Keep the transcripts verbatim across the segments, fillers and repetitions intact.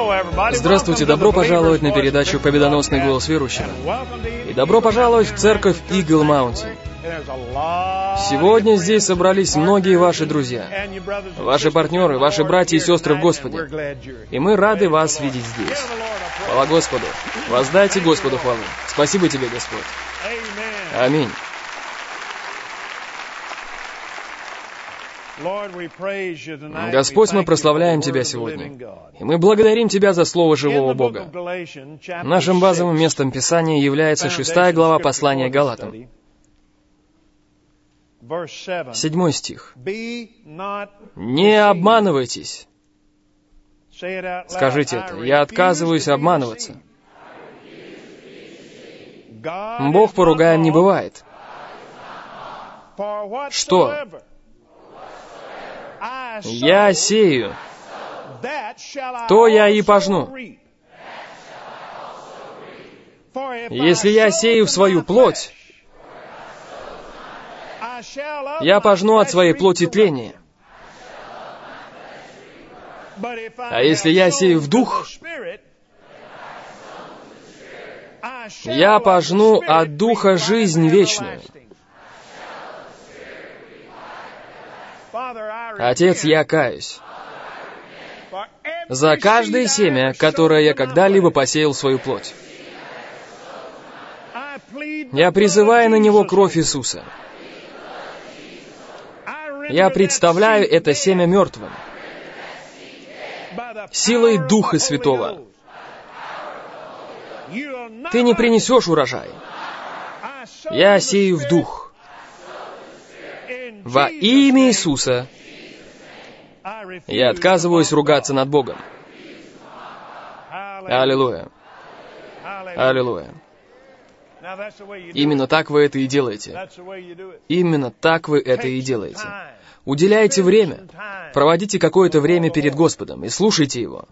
Здравствуйте, добро пожаловать на передачу «Победоносный голос верующего». И добро пожаловать в церковь Eagle Mountain. Сегодня здесь собрались многие ваши друзья, ваши партнеры, ваши братья и сестры в Господе. И мы рады вас видеть здесь. Хвала Господу. Воздайте Господу хвалу. Спасибо тебе, Господь. Аминь. Господь, мы прославляем Тебя сегодня, и мы благодарим Тебя за Слово живого Бога. Нашим базовым местом Писания является шестая глава послания Галатам. Седьмой стих. «Не обманывайтесь». Скажите это. Я отказываюсь обманываться. Бог поругаем не бывает. Что? Я сею, то я и пожну. Если я сею в свою плоть, я пожну от своей плоти тление. А если я сею в дух, я пожну от духа жизнь вечную. Отец, я каюсь за каждое семя, которое я когда-либо посеял в свою плоть. Я призываю на него кровь Иисуса. Я представляю это семя мертвым, силой Духа Святого. Ты не принесешь урожай. Я сею в дух. Во имя Иисуса я отказываюсь ругаться над Богом. Аллилуйя. Аллилуйя. Именно так вы это и делаете. Именно так вы это и делаете. Уделяйте время. Проводите какое-то время перед Господом и слушайте Его.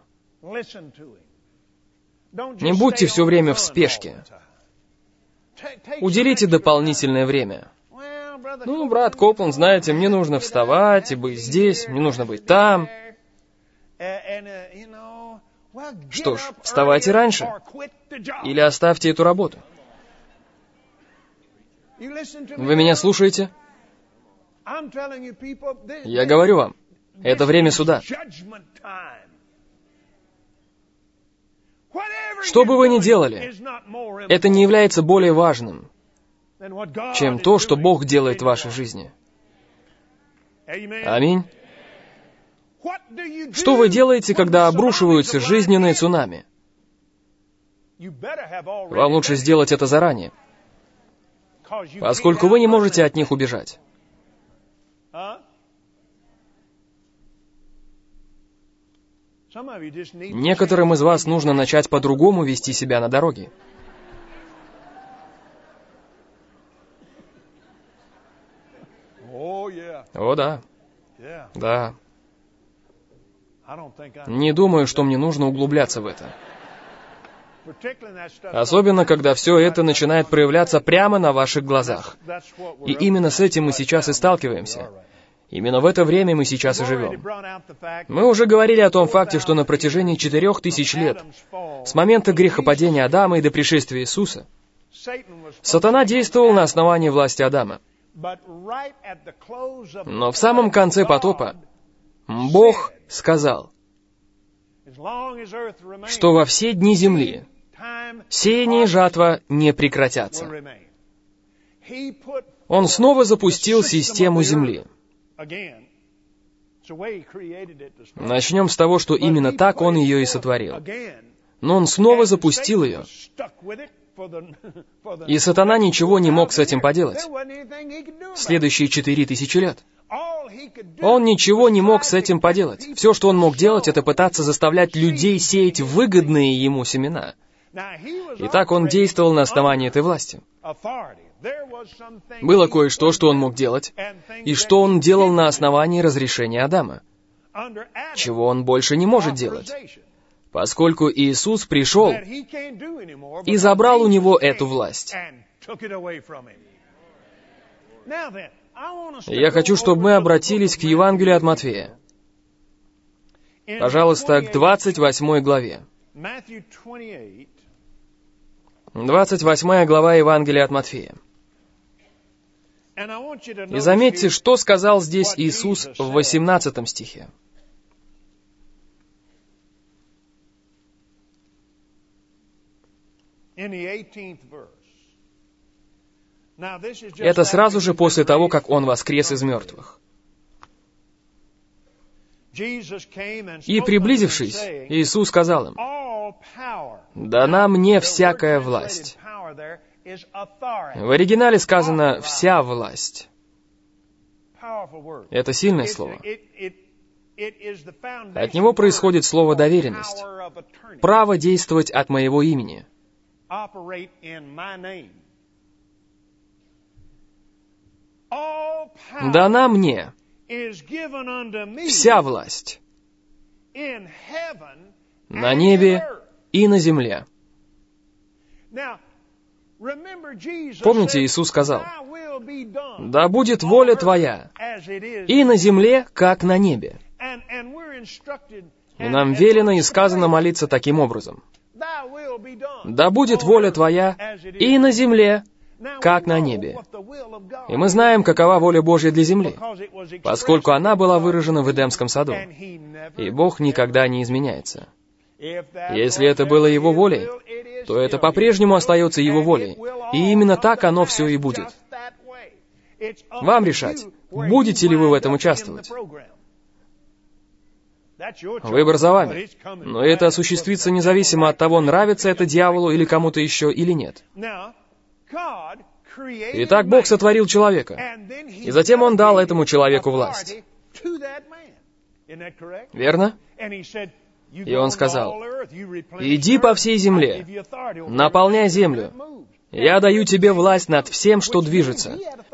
Не будьте все время в спешке. Уделите дополнительное время. Ну, брат Копланд, знаете, мне нужно вставать и быть здесь, мне нужно быть там. Что ж, вставайте раньше. Или оставьте эту работу. Вы меня слушаете? Я говорю вам, это время суда. Что бы вы ни делали, это не является более важным, чем то, что Бог делает в вашей жизни. Аминь. Что вы делаете, когда обрушиваются жизненные цунами? Вам лучше сделать это заранее, поскольку вы не можете от них убежать. Некоторым из вас нужно начать по-другому вести себя на дороге. О, да. Да. Не думаю, что мне нужно углубляться в это. Особенно, когда все это начинает проявляться прямо на ваших глазах. И именно с этим мы сейчас и сталкиваемся. Именно в это время мы сейчас и живем. Мы уже говорили о том факте, что на протяжении четырех тысяч лет, с момента грехопадения Адама и до пришествия Иисуса, сатана действовал на основании власти Адама. Но в самом конце потопа Бог сказал, что во все дни земли сеяние и жатва не прекратятся. Он снова запустил систему земли. Начнем с того, что именно так Он ее и сотворил. Но Он снова запустил ее. И сатана ничего не мог с этим поделать. Следующие четыре тысячи лет. Он ничего не мог с этим поделать. Все, что он мог делать, это пытаться заставлять людей сеять выгодные ему семена. И так он действовал на основании этой власти. Было кое-что, что он мог делать, и что он делал на основании разрешения Адама, чего он больше не может делать, поскольку Иисус пришел и забрал у него эту власть. Я хочу, чтобы мы обратились к Евангелию от Матфея. Пожалуйста, к двадцать восьмой главе. двадцать восьмая глава Евангелия от Матфея. И заметьте, что сказал здесь Иисус в восемнадцатом стихе. Это сразу же после того, как Он воскрес из мертвых. «И, приблизившись, Иисус сказал им: дана мне всякая власть». В оригинале сказано «вся власть». Это сильное слово. От него происходит слово «доверенность», право действовать от моего имени. Дана мне вся власть на небе и на земле. Помните, Иисус сказал: «Да будет воля Твоя и на земле, как на небе». И нам велено и сказано молиться таким образом: «Да будет воля Твоя и на земле, как на небе». И мы знаем, какова воля Божья для земли, поскольку она была выражена в Эдемском саду. И Бог никогда не изменяется. Если это было Его волей, то это по-прежнему остается Его волей. И именно так оно все и будет. Вам решать, будете ли вы в этом участвовать. Выбор за вами. Но это осуществится независимо от того, нравится это дьяволу или кому-то еще, или нет. Итак, Бог сотворил человека, и затем Он дал этому человеку власть. Верно? И Он сказал: «Иди по всей земле, наполняй землю. Я даю тебе власть над всем, что движется».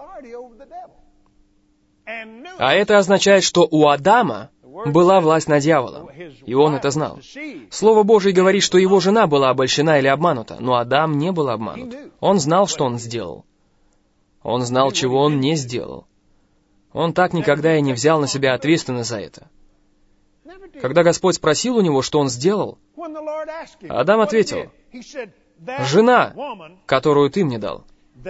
А это означает, что у Адама была власть над дьяволом, и он это знал. Слово Божие говорит, что его жена была обольщена или обманута, но Адам не был обманут. Он знал, что он сделал. Он знал, чего он не сделал. Он так никогда и не взял на себя ответственность за это. Когда Господь спросил у него, что он сделал, Адам ответил: «Жена, которую ты мне дал».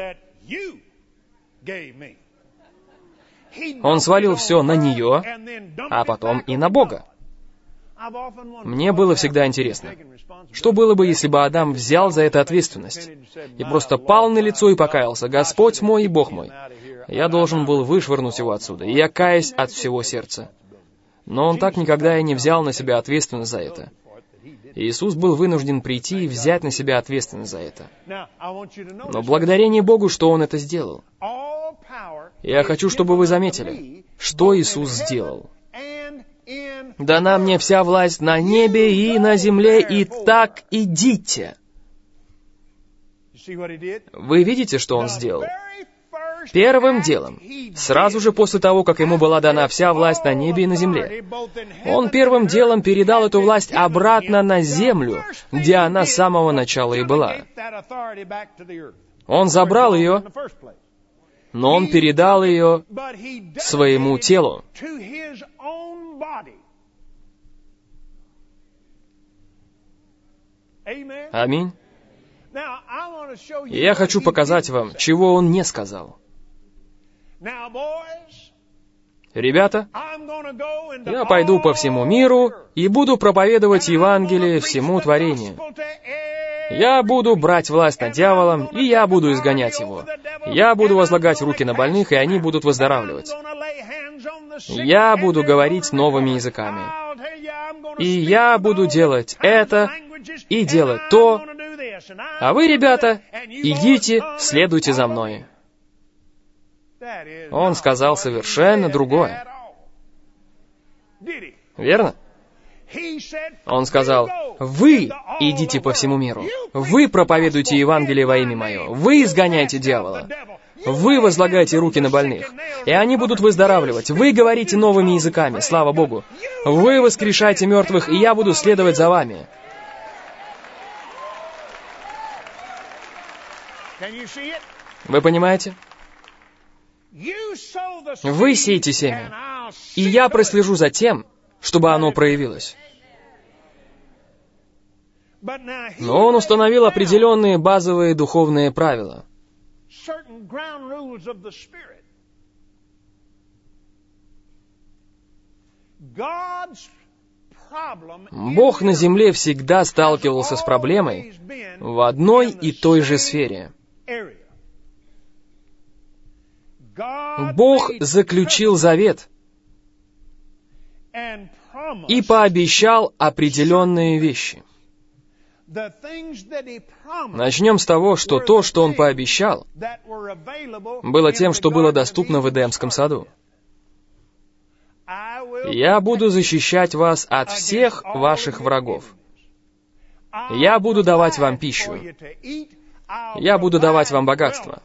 Он свалил все на нее, а потом и на Бога. Мне было всегда интересно, что было бы, если бы Адам взял за это ответственность и просто пал на лицо и покаялся: «Господь мой и Бог мой, я должен был вышвырнуть его отсюда, и я каюсь от всего сердца». Но он так никогда и не взял на себя ответственность за это. Иисус был вынужден прийти и взять на себя ответственность за это. Но благодарение Богу, что Он это сделал. Я хочу, чтобы вы заметили, что Иисус сделал. «Дана мне вся власть на небе и на земле, и так идите». Вы видите, что Он сделал? Первым делом, сразу же после того, как Ему была дана вся власть на небе и на земле, Он первым делом передал эту власть обратно на землю, где она с самого начала и была. Он забрал ее, но Он передал ее своему телу. Аминь. И я хочу показать вам, чего Он не сказал. Ребята, я пойду по всему миру и буду проповедовать Евангелие всему творению. Я буду брать власть над дьяволом, и я буду изгонять его. Я буду возлагать руки на больных, и они будут выздоравливать. Я буду говорить новыми языками. И я буду делать это и делать то. А вы, ребята, идите, следуйте за мной. Он сказал совершенно другое. Верно? Он сказал: «Вы идите по всему миру. Вы проповедуйте Евангелие во имя Мое. Вы изгоняйте дьявола. Вы возлагаете руки на больных, и они будут выздоравливать. Вы говорите новыми языками, слава Богу. Вы воскрешайте мертвых, и я буду следовать за вами». Вы понимаете? Вы сеете семя, и я прослежу за тем, чтобы оно проявилось. Но Он установил определенные базовые духовные правила. Бог на земле всегда сталкивался с проблемой в одной и той же сфере. Бог заключил завет и пообещал определенные вещи. Начнем с того, что то, что Он пообещал, было тем, что было доступно в Эдемском саду. «Я буду защищать вас от всех ваших врагов. Я буду давать вам пищу. Я буду давать вам богатство».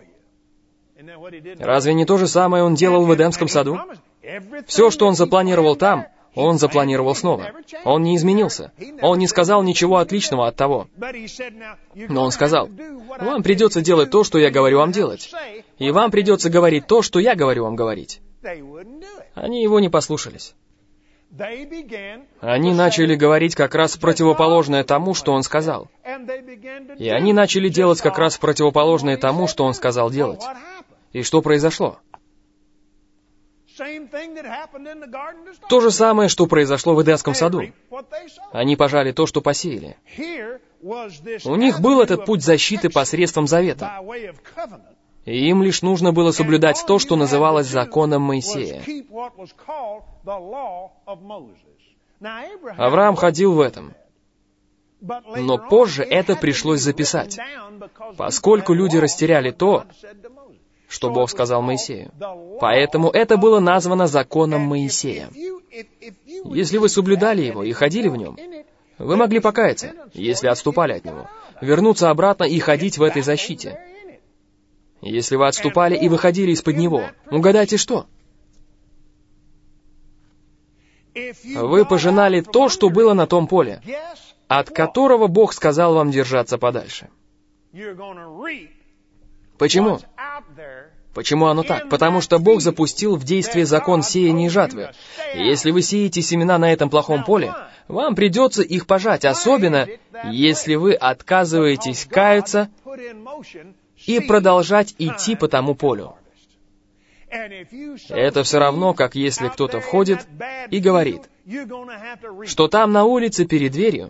Разве не то же самое Он делал в Эдемском саду? Все, что Он запланировал там, Он запланировал снова. Он не изменился. Он не сказал ничего отличного от того. Но Он сказал: «Вам придется делать то, что я говорю вам делать. И вам придется говорить то, что я говорю вам говорить». Они Его не послушались. Они начали говорить как раз противоположное тому, что Он сказал. И они начали делать как раз противоположное тому, что Он сказал делать. И что произошло? То же самое, что произошло в Эдемском саду. Они пожали то, что посеяли. У них был этот путь защиты посредством завета. И им лишь нужно было соблюдать то, что называлось законом Моисея. Авраам ходил в этом. Но позже это пришлось записать, поскольку люди растеряли то, что Бог сказал Моисею. Поэтому это было названо законом Моисея. Если вы соблюдали его и ходили в нем, вы могли покаяться, если отступали от него, вернуться обратно и ходить в этой защите. Если вы отступали и выходили из-под него, угадайте что? Вы пожинали то, что было на том поле, от которого Бог сказал вам держаться подальше. Почему? Почему оно так? Потому что Бог запустил в действие закон сеяния и жатвы. И если вы сеете семена на этом плохом поле, вам придется их пожать, особенно если вы отказываетесь каяться и продолжать идти по тому полю. Это все равно, как если кто-то входит и говорит, что там на улице перед дверью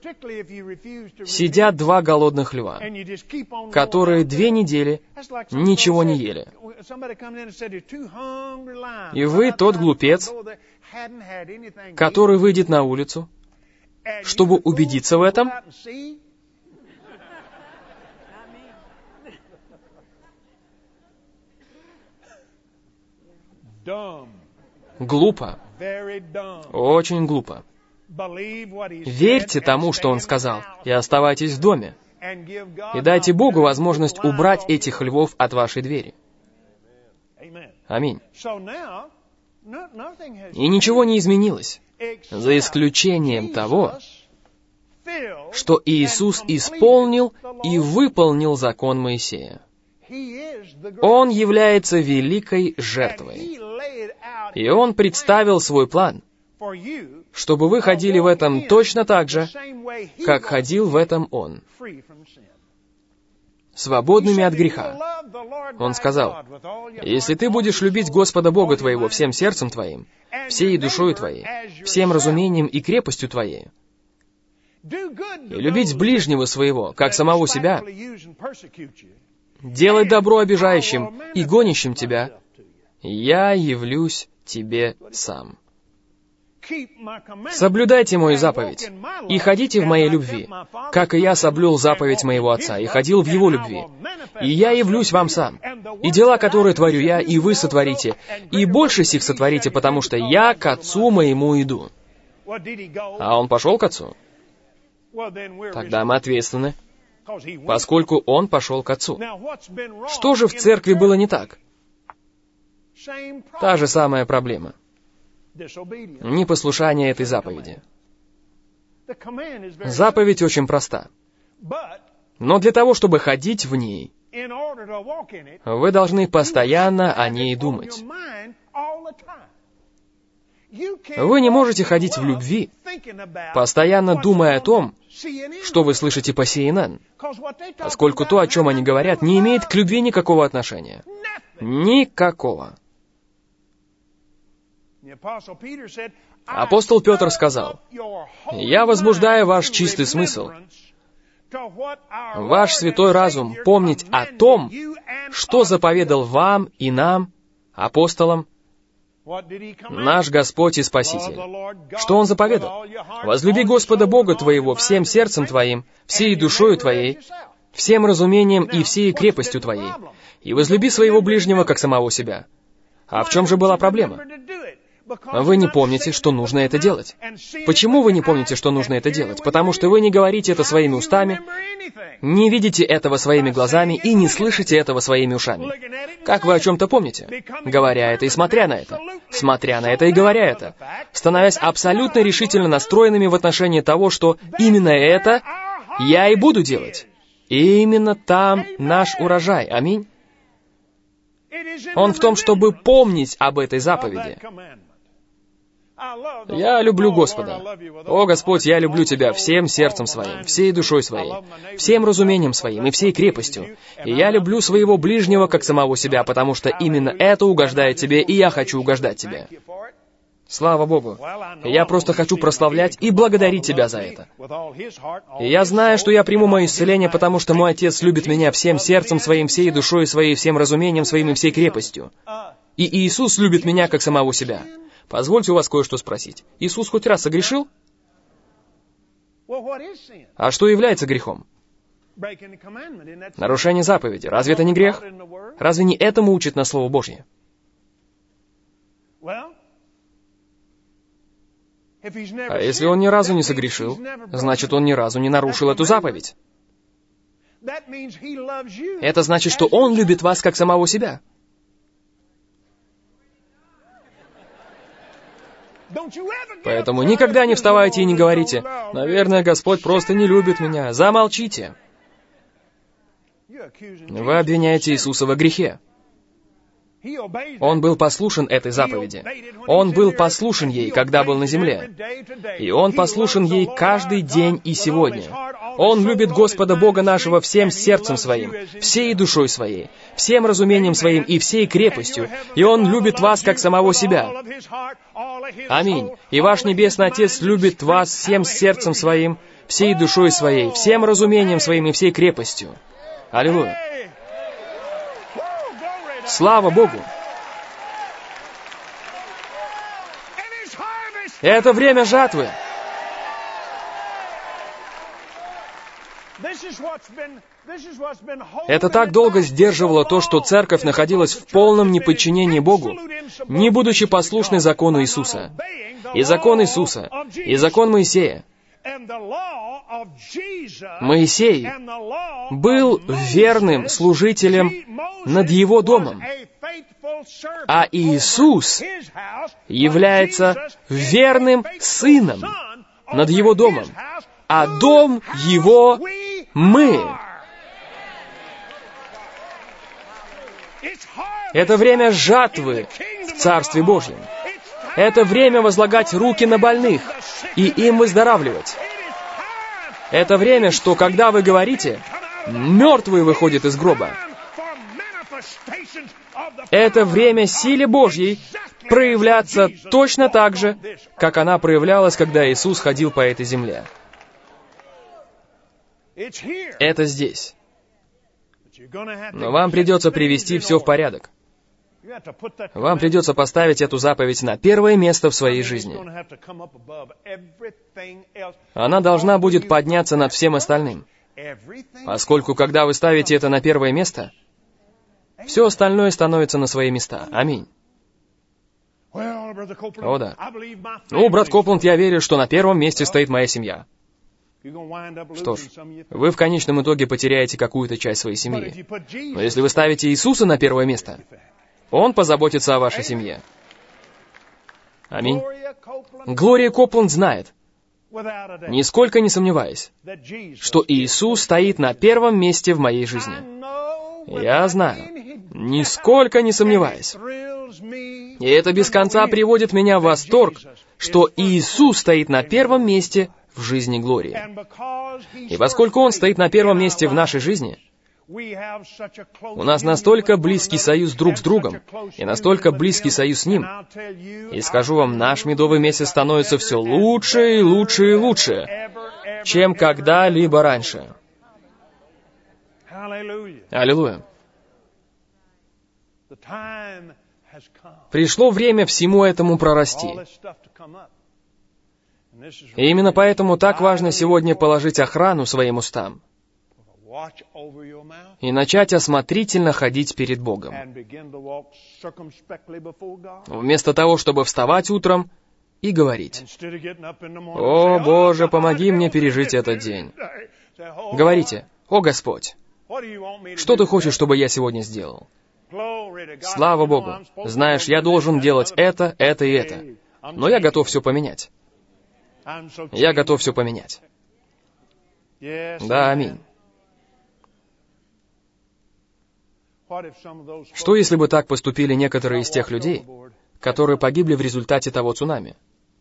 сидят два голодных льва, которые две недели ничего не ели. И вы тот глупец, который выйдет на улицу, чтобы убедиться в этом. Глупо. Очень глупо. Верьте тому, что Он сказал, и оставайтесь в доме. И дайте Богу возможность убрать этих львов от вашей двери. Аминь. И ничего не изменилось, за исключением того, что Иисус исполнил и выполнил закон Моисея. Он является великой жертвой. И Он представил свой план, чтобы вы ходили в этом точно так же, как ходил в этом Он, свободными от греха. Он сказал: «Если ты будешь любить Господа Бога твоего всем сердцем твоим, всей душою твоей, всем разумением и крепостью твоей, и любить ближнего своего, как самого себя, делать добро обижающим и гонящим тебя, я явлюсь тебе сам. Соблюдайте мою заповедь и ходите в моей любви, как и я соблюл заповедь моего Отца и ходил в Его любви. И я явлюсь вам сам. И дела, которые творю я, и вы сотворите, и больше сих сотворите, потому что я к Отцу моему иду». А Он пошел к Отцу? Тогда мы ответственны, поскольку Он пошел к Отцу. Что же в церкви было не так? Та же самая проблема. Непослушание этой заповеди. Заповедь очень проста. Но для того, чтобы ходить в ней, вы должны постоянно о ней думать. Вы не можете ходить в любви, постоянно думая о том, что вы слышите по си эн эн, поскольку то, о чем они говорят, не имеет к любви никакого отношения. Никакого. Апостол Петр сказал: «Я возбуждаю ваш чистый смысл, ваш святой разум помнить о том, что заповедал вам и нам, апостолам, наш Господь и Спаситель». Что Он заповедал? «Возлюби Господа Бога твоего всем сердцем твоим, всей душою твоей, всем разумением и всей крепостью твоей, и возлюби своего ближнего, как самого себя». А в чем же была проблема? Вы не помните, что нужно это делать. Почему вы не помните, что нужно это делать? Потому что вы не говорите это своими устами, не видите этого своими глазами и не слышите этого своими ушами. Как вы о чем-то помните? Говоря это и смотря на это. Смотря на это и говоря это. Становясь абсолютно решительно настроенными в отношении того, что именно это я и буду делать. И именно там наш урожай. Аминь. Он в том, чтобы помнить об этой заповеди. Я люблю Господа. О, Господь, я люблю Тебя всем сердцем своим, всей душой своей, всем разумением своим и всей крепостью. И я люблю своего ближнего, как самого себя, потому что именно это угождает Тебе, и я хочу угождать Тебе. Слава Богу. Я просто хочу прославлять и благодарить Тебя за это. И я знаю, что я приму мое исцеление, потому что мой Отец любит меня всем сердцем своим, всей душой своей, всем разумением своим и всей крепостью. И Иисус любит меня, как самого себя. Позвольте у вас кое-что спросить. Иисус хоть раз согрешил? А что является грехом? Нарушение заповеди. Разве это не грех? Разве не этому учит нас Слово Божье? А если он ни разу не согрешил, значит, он ни разу не нарушил эту заповедь. Это значит, что он любит вас, как самого себя. Поэтому никогда не вставайте и не говорите: «Наверное, Господь просто не любит меня». Замолчите. Вы обвиняете Иисуса во грехе. Он был послушен этой заповеди. Он был послушен ей, когда был на земле. И Он послушен ей каждый день и сегодня. Он любит Господа Бога нашего всем сердцем своим, всей душой своей, всем разумением своим и всей крепостью. И Он любит вас, как самого себя. Аминь. И ваш Небесный Отец любит вас всем сердцем своим, всей душой своей, всем разумением своим и всей крепостью. Аллилуйя. Слава Богу! Это время жатвы. Это так долго сдерживало то, что церковь находилась в полном неподчинении Богу, не будучи послушной закону Иисуса. И закон Иисуса, и закон Моисея. Моисей был верным служителем над его домом, а Иисус является верным сыном над его домом, а дом его мы. Это время жатвы в Царстве Божьем. Это время возлагать руки на больных и им выздоравливать. Это время, что, когда вы говорите, мертвые выходят из гроба. Это время силе Божьей проявляться точно так же, как она проявлялась, когда Иисус ходил по этой земле. Это здесь. Но вам придется привести все в порядок. Вам придется поставить эту заповедь на первое место в своей жизни. Она должна будет подняться над всем остальным. Поскольку, когда вы ставите это на первое место, все остальное становится на свои места. Аминь. О, да. Ну, брат Копланд, я верю, что на первом месте стоит моя семья. Что ж, вы в конечном итоге потеряете какую-то часть своей семьи. Но если вы ставите Иисуса на первое место, Он позаботится о вашей семье. Аминь. Глория Копланд знает, нисколько не сомневаясь, что Иисус стоит на первом месте в моей жизни. Я знаю, нисколько не сомневаясь. И это без конца приводит меня в восторг, что Иисус стоит на первом месте в жизни Глории. И поскольку Он стоит на первом месте в нашей жизни, у нас настолько близкий союз друг с другом, и настолько близкий союз с Ним. И скажу вам, наш медовый месяц становится все лучше и лучше и лучше, чем когда-либо раньше. Аллилуйя. Пришло время всему этому прорасти. И именно поэтому так важно сегодня положить охрану своим устам и начать осмотрительно ходить перед Богом. Вместо того, чтобы вставать утром и говорить: «О, Боже, помоги мне пережить этот день». Говорите: «О, Господь, что Ты хочешь, чтобы я сегодня сделал?» Слава Богу! Знаешь, я должен делать это, это и это. Но я готов все поменять. Я готов все поменять. Да, аминь. Что, если бы так поступили некоторые из тех людей, которые погибли в результате того цунами?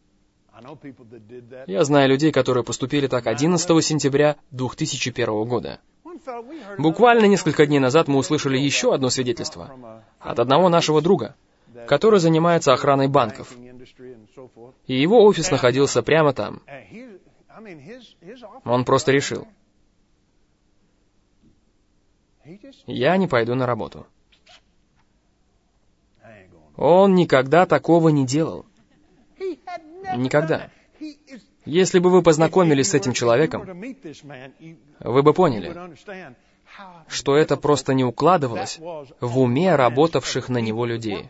Я знаю людей, которые поступили так одиннадцатого сентября две тысячи первого года. Буквально несколько дней назад мы услышали еще одно свидетельство от одного нашего друга, который занимается охраной банков. И его офис находился прямо там. Он просто решил: я не пойду на работу. Он никогда такого не делал. Никогда. Если бы вы познакомились с этим человеком, вы бы поняли, что это просто не укладывалось в уме работавших на него людей.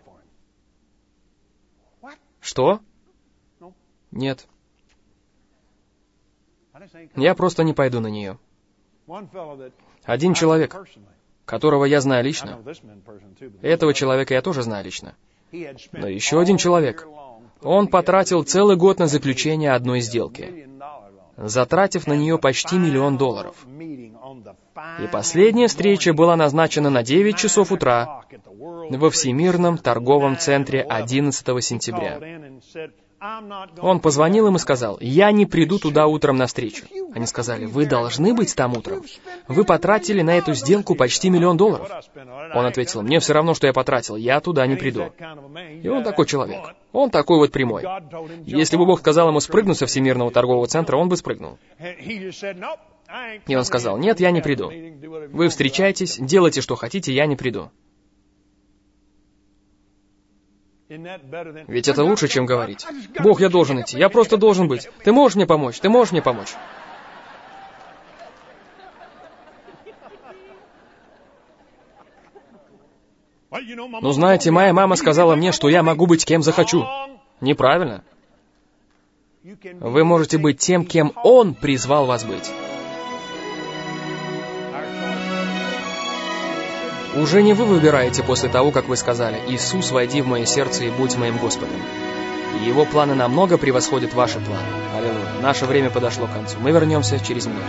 Что? Нет. Я просто не пойду на нее. Один человек, которого я знаю лично, этого человека я тоже знаю лично, но еще один человек, он потратил целый год на заключение одной сделки, затратив на нее почти миллион долларов. И последняя встреча была назначена на девять часов утра во Всемирном торговом центре одиннадцатого сентября. Он позвонил им и сказал: «Я не приду туда утром на встречу». Они сказали: «Вы должны быть там утром. Вы потратили на эту сделку почти миллион долларов». Он ответил: «Мне все равно, что я потратил, я туда не приду». И он такой человек. Он такой вот прямой. Если бы Бог сказал ему спрыгнуть со Всемирного торгового центра, он бы спрыгнул. И он сказал: «Нет, я не приду. Вы встречайтесь, делайте, что хотите, я не приду». Ведь это лучше, чем говорить: «Бог, я должен идти, я просто должен быть. Ты можешь мне помочь? Ты можешь мне помочь?» Ну, знаете, моя мама сказала мне, что я могу быть кем захочу. Неправильно. Вы можете быть тем, кем Он призвал вас быть. Уже не вы выбираете после того, как вы сказали: «Иисус, войди в мое сердце и будь моим Господом». И Его планы намного превосходят ваши планы. Аллилуйя. Наше время подошло к концу. Мы вернемся через минуту.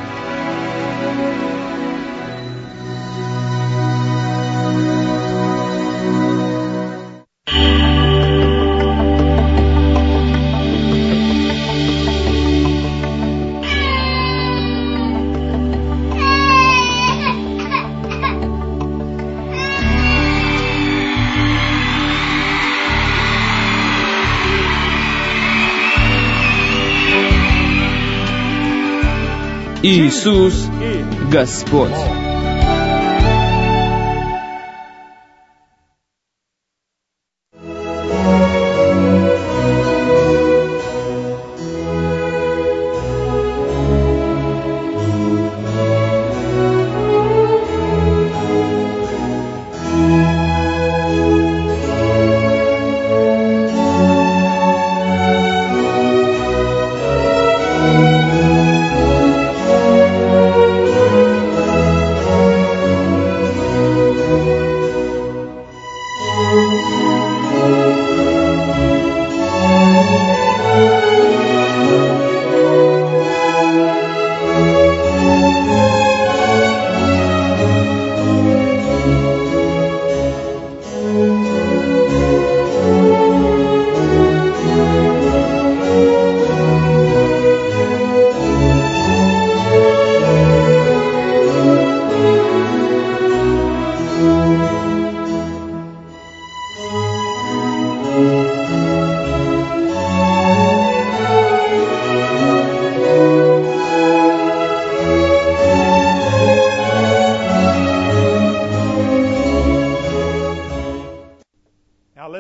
Иисус Господь.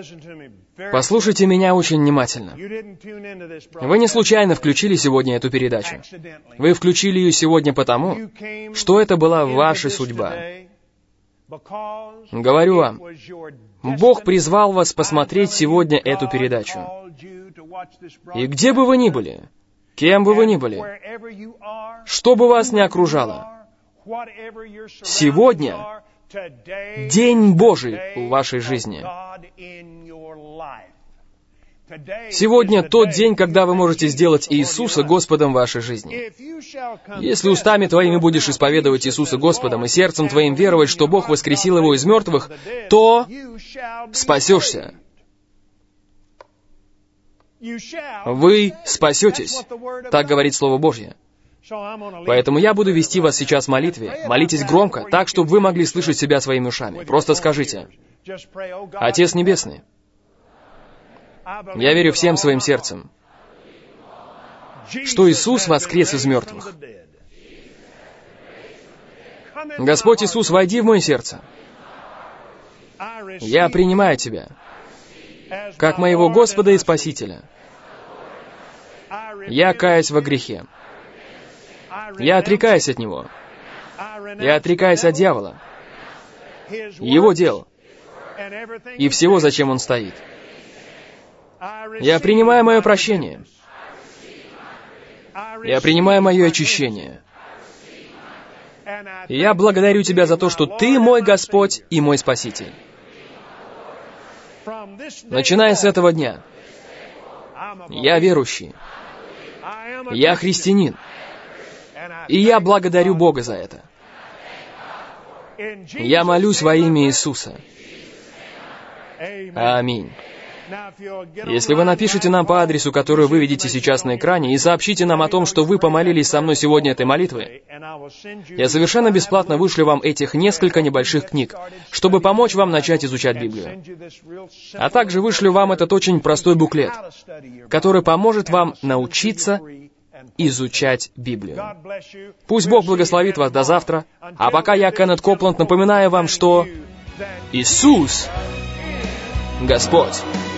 Послушайте меня очень внимательно. Вы не случайно включили сегодня эту передачу. Вы включили ее сегодня потому, что это была ваша судьба. Говорю вам, Бог призвал вас посмотреть сегодня эту передачу. И где бы вы ни были, кем бы вы ни были, что бы вас ни окружало, сегодня День Божий в вашей жизни. Сегодня тот день, когда вы можете сделать Иисуса Господом вашей жизни. Если устами твоими будешь исповедовать Иисуса Господом и сердцем твоим веровать, что Бог воскресил Его из мертвых, то спасешься. Вы спасетесь. Так говорит Слово Божье. Поэтому я буду вести вас сейчас в молитве. Молитесь громко, так, чтобы вы могли слышать себя своими ушами. Просто скажите: «Отец Небесный, я верю всем своим сердцем, что Иисус воскрес из мертвых. Господь Иисус, войди в мое сердце. Я принимаю Тебя как моего Господа и Спасителя. Я каюсь во грехе. Я отрекаюсь от него. Я отрекаюсь от дьявола, его дел и всего, зачем он стоит. Я принимаю мое прощение. Я принимаю мое очищение. И я благодарю Тебя за то, что Ты мой Господь и мой Спаситель. Начиная с этого дня, я верующий. Я христианин. И я благодарю Бога за это. Я молюсь во имя Иисуса. Аминь. Если вы напишите нам по адресу, который вы видите сейчас на экране, и сообщите нам о том, что вы помолились со мной сегодня этой молитвой, я совершенно бесплатно вышлю вам этих несколько небольших книг, чтобы помочь вам начать изучать Библию. А также вышлю вам этот очень простой буклет, который поможет вам научиться изучать Библию. Пусть Бог благословит вас до завтра, а пока я, Кеннет Копланд, напоминаю вам, что Иисус Господь.